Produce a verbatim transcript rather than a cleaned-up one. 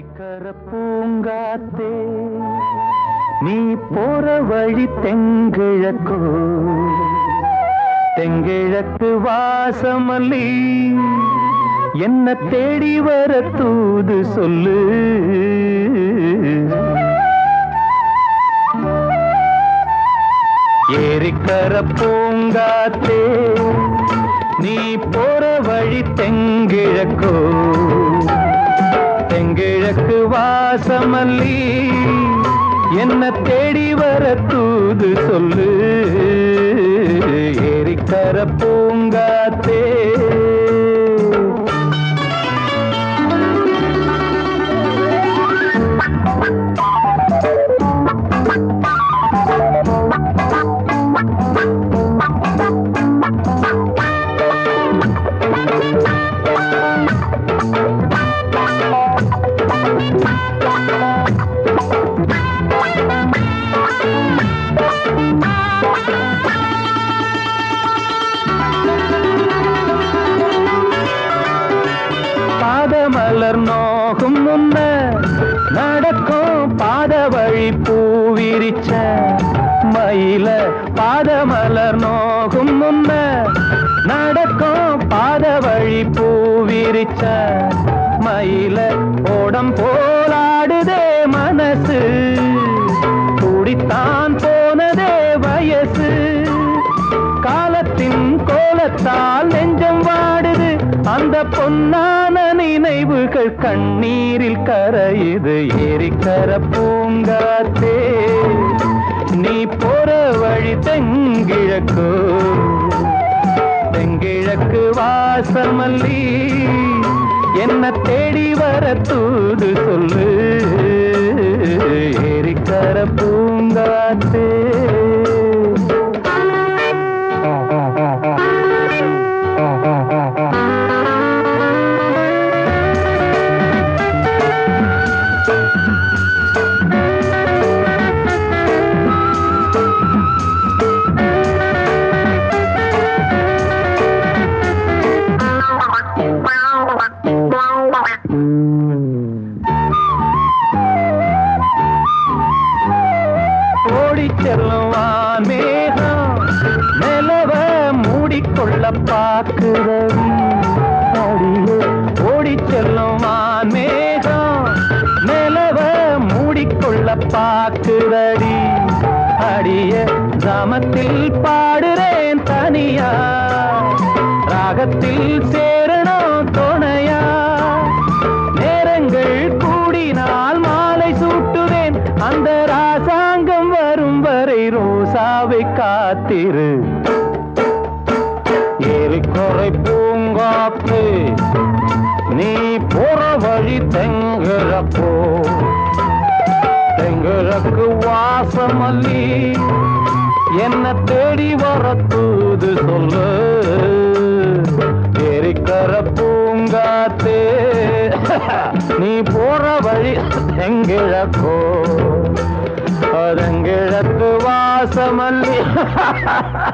ஏரிக்கர பூங்காத்தே நீ போற வழி தெங்கிழக்கோ தெங்கிழக்கு வாசமல்லி என்ன தேடி வர தூது சொல்லு. ஏரிக்கர பூங்காத்தே நீ போற வழி தெங்கிழக்கோ தெங்கிழக்கு வாசமல்லி என்ன தேடி வர தூது சொல்லு. ஏரிக்கர பூங்காத்தே பாதமலர் நோகும் முன்ன நடக்கும் பாத வழி பூவிரிச்ச மயில பாதமலர் நோகும் முன்ன நடக்கும் பாத வழி பூவிரிச்ச மயில ஓடம் போலாடுதே மனசு கூடித்தான் போனதே வயசு காலத்தின் கோலத்தால் நெஞ்சம் வாடுது அந்த பொன்னான நினைவுகள் கண்ணீரில் கரையுது. ஏரிக்கர பூங்காத்தே நீ போற வழி தெங்கிழக்கு தெங்கிழக்கு வாசமல்லி என்ன தேடி வர தூது சொல்லு. ஏரிக்கர பூங்காத்தே செல்லுவான் மேகம் நிலவ மூடிக்கொள்ள பாக்குறவி அடியே ஓடி செல்லுவான் மேகம் நிலவ மூடிக்கொள்ள பாக்குறடி அடிய கிராமத்தில் பாடுறேன் தனியா ராகத்தில் சேரணும் துணையா நேரங்கள் கூடினால் மாலை சூட்டுவேன் அந்த ராசாங்கம் வரும் வரை ரோசாவை காத்திரு. ஏரிக்கரை பூங்காத்து நீ போற வழி தெங்கிழப்போ தெங்கிழக்கு வாசமல்லி என்ன தேடி வர தூது சொல்லு. ஏரிக்கர பூங்காத்தே நீ போற வழி தெங்கிழக்கோ தெங்கிழக்கு வாசமல்லி